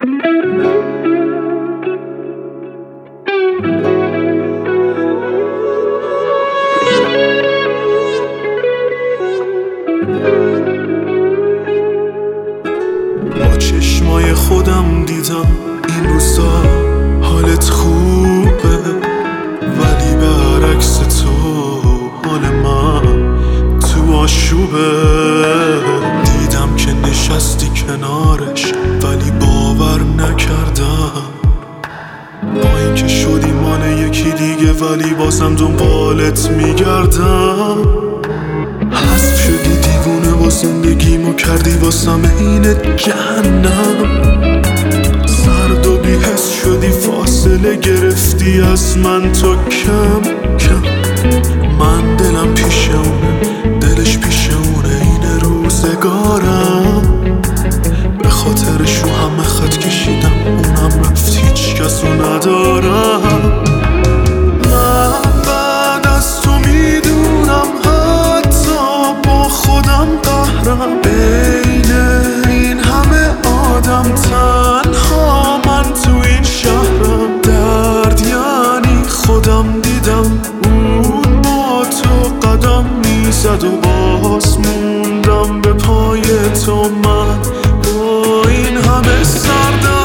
با چشمای خودم دیدم این روزا حالت خوبه، ولی برعکس تو حال من تو آشوبه. دیدم که نشستی کنارش ولی باور نکردم، با اینکه شدی مال یکی دیگه ولی بازم دنبالت میگردم. حذف شدی دیوونه با زندگیمو کردی واسم اینه جهنم. سرد و بی‌حس شدی فاصله گرفتی از من تو کم کم. من دلم پیش اونه دلش پیش اونه، این روزگارم. به خاطرش رو همه خط کشیدم اونم رفت هیچ کسو ندارم. من بعد از تو میدونم حتی با خودم قهرم. بین این همه آدم تنها من تو این شهرم. درد یعنی خودم دیدم اون با تو قدم میزد و باز موندم به پای تو. من با این همه سردم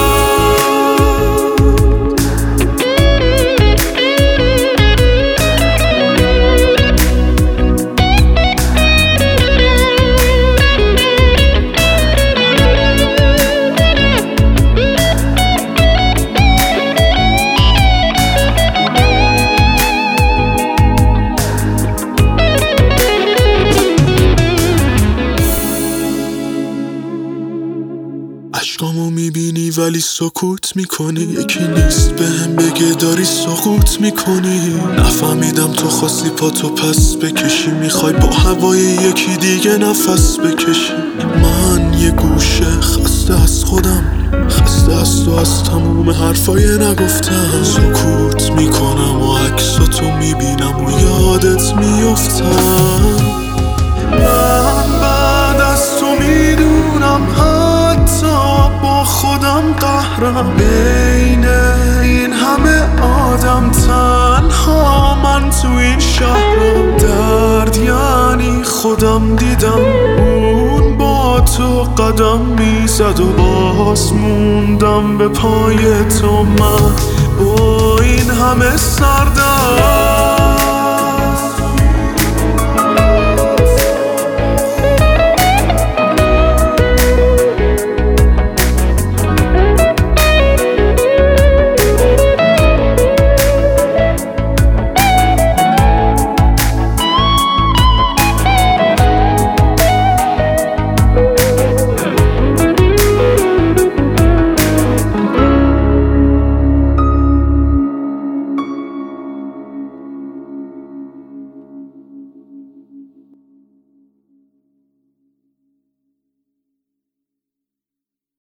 اشکامو میبینی ولی سکوت میکنی. یکی نیست بهم بگه داری سقوط میکنی. نفهمیدم تو خواستی پاتو پس بکشی، میخوای با هوای یکی دیگه نفس بکشی. من یه گوشه خسته از خودم، خسته از تو، از تموم حرفای نگفتم. سکوت میکنم و عکساتو میبینم و یادت میفتم. من بعد از تو میدونم حتی با خودم قهرم. بین این همه آدم تنها من تو این شهرم. درد یعنی خودم دیدم اون با تو قدم میزد و باز موندم به پای تو. من با این همه سردم